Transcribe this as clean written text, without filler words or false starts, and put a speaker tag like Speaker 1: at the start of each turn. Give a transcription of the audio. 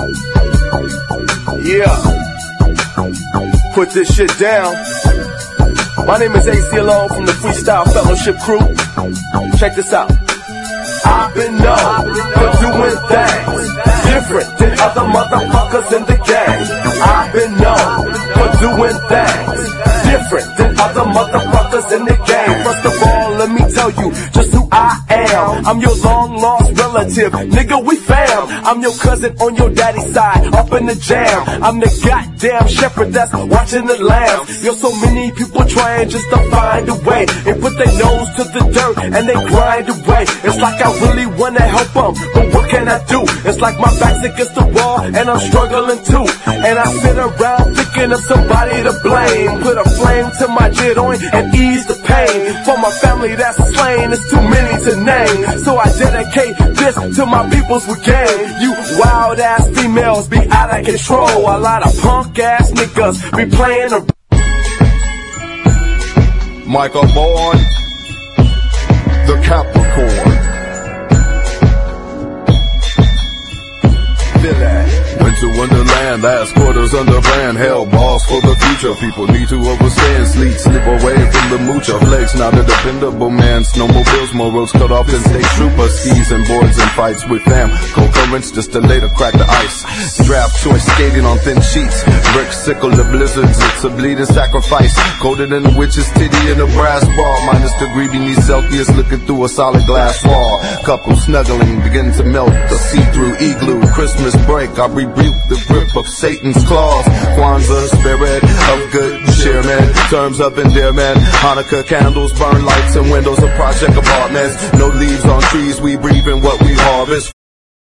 Speaker 1: Yeah, put this shit down. My name is AC Alone from the Freestyle Fellowship crew. Check this out. I've been known for doing things different than other motherfuckers in the game. I've been known for doing things different than other motherfuckers in the game. First of all, let me tell you just who I am. I'm your long lost relative, nigga, we fam. I'm your cousin on your daddy's side, up in the jam. I'm the goddamn shepherd that's watching the lambs. Yo, so many people trying just to find a way. They put their nose to the dirt and they grind away. It's like I really wanna help them, but what can I do? It's like my back's against the wall and I'm struggling too. And I sit around thinking of somebody to blame. Put a flame to my joint and ease the pain. For my family that's slain, it's too many to name. So I dedicate this to my peoples with game. You wild ass females be out of control. A lot of punk ass niggas be playing a
Speaker 2: Michael Bourne, the Capricorn. Feel that. Winter wonderland, last quarters under brand. Hell, balls for the future. People need to overstand. Slip away from the moocher. Flex, not a dependable man. Snowmobiles, more roads cut off than state troopers. Skis and boards and fights with fam. Cold currents just to later crack the ice. Draft choice, skating on thin sheets. Brick, sickle, the blizzards. It's a bleeding sacrifice. Colder than a witch's titty in a brass ball. Minus degree beneath Celsius, looking through a solid glass wall. Couple snuggling, begin to melt the see-through igloo. Christmas break, I rebuke the grip of Satan's claws. Kwanzaa, spirit of good cheer, man. Terms of endearment. Hanukkah candles, burn lights and windows of project apartments. No leaves on trees, we breathe in what we harvest.